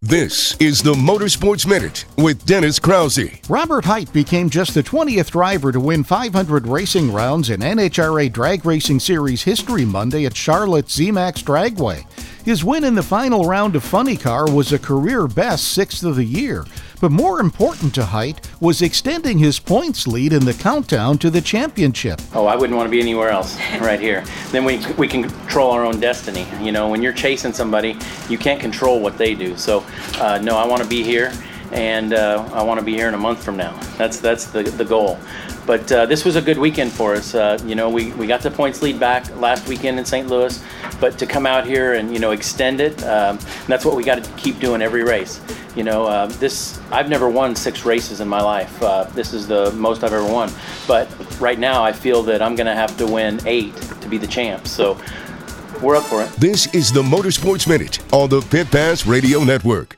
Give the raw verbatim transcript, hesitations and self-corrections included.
This is the Motorsports Minute with Dennis Krause. Robert Hight became just the twentieth driver to win five hundred racing rounds in N H R A Drag Racing Series history Monday at Charlotte's Z-Max Dragway. His win in the final round of Funny Car was a career best sixth of the year, but more important to Hight was extending his points lead in the countdown to the championship. Oh, I wouldn't want to be anywhere else right here. Then we we can control our own destiny. You know, when you're chasing somebody, you can't control what they do. So, uh, no, I want to be here, and uh, I want to be here in a month from now. That's that's the the goal. But uh, this was a good weekend for us. Uh, you know, we, we got the points lead back last weekend in Saint Louis, but to come out here and, you know, extend it, um, that's what we got to keep doing every race. You know, uh, this, I've never won six races in my life. Uh, this is the most I've ever won. But right now I feel that I'm going to have to win eight to be the champ. So we're up for it. This is the Motorsports Minute on the Pit Pass Radio Network.